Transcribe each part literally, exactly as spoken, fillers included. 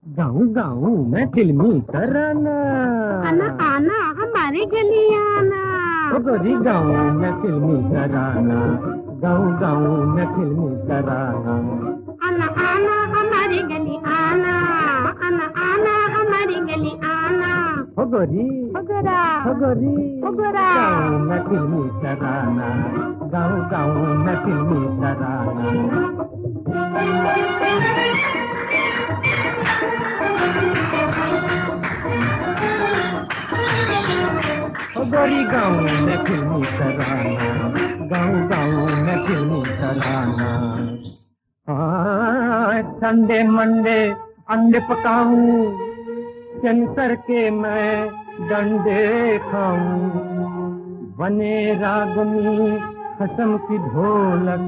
गाँव गाँव में फिल्मी तराना, आना आना हमारे गली आना। ओ गोरी गाँव में फिल्मी तराना, गाँव गाँव में फिल्मी तराना। आना आना हमारे गली आना, आना आना हमारी गली आना। ओ गोरी ओ गोरा, ओ गोरी ओ गोरा, गाँव में फिल्मी तराना, गाँव गाँव में फिल्मी तराना। गोरी गाँव में फिल्मी तराना, गाँव गाँव में फिल्मी तराना। हाँ संडे मंडे अंडे पकाऊं, सेंसर के मैं डंडे खाऊं। बने रागनी खसम की ढोलक,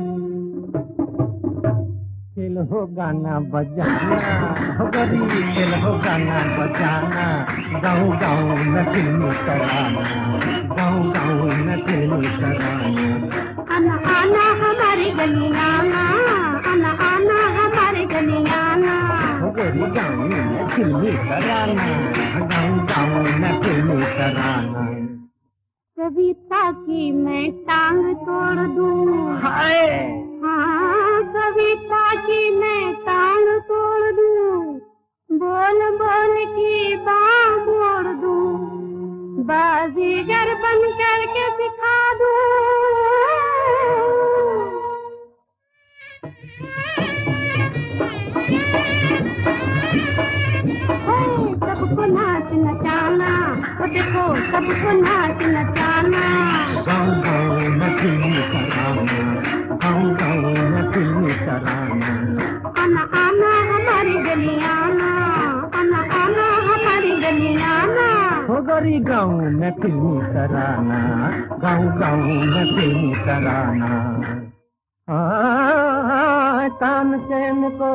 खेल हो गाना बजाना। हो गोरी खेल हो गाना बजाना, गाँव गाँव में फिल्मी तराना, गाँव गाँव में फिल्मी तराना। आना आना हमारी गली आना, आना आना हमारी गली आना। हो गोरी गाँव में फिल्मी तराना, गाँव गाँव में फिल्मी तराना। कविता की मैं टांग तोड़ दूं, हाय हाँ कविता की मैं टांग तोड़ दूं। बोल बोल की बाँ मोड़ दूं, बाजीगर बन करके सिखा दूं। सबको नाच नचाना, वो देखो सबको नाच नचाना। गाँव गाँव में फिल्मी तराना, गाँव गाँव में फिल्मी तराना। आना आना हमारी गली आना, आना आना हमारी गली आना। हो गोरी गाँव में फिल्मी तराना, गाँव गाँव में फिल्मी तराना। हाँ तानसेन को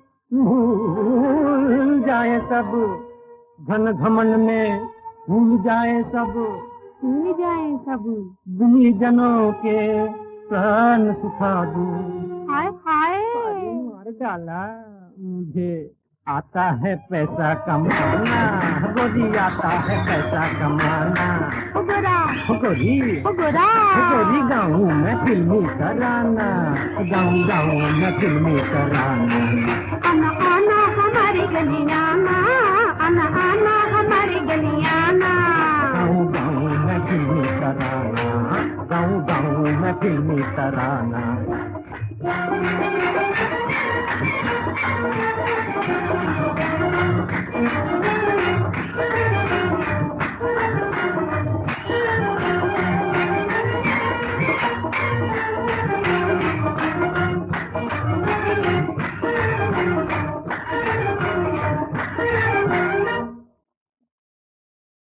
भूल जाए सब, धन घमंड में भूल जाए सब, भूल जाए सब। दुनी जनों के प्राण सुखा दूं। हाय हाय मार डाला, मुझे आता है पैसा कमाना। गोरी आता है पैसा कमाना। ओ गोरा, हो गोरी ओ गोरा, हो गोरी गाँव में फिल्मी तराना, गाँव गाँव में फिल्मी तराना। आना आना हमारी गली आना, आना आना हमारी गली आना। गाँव गाँव में फिल्मी तराना, गाँव गाँव में फिल्मी तराना।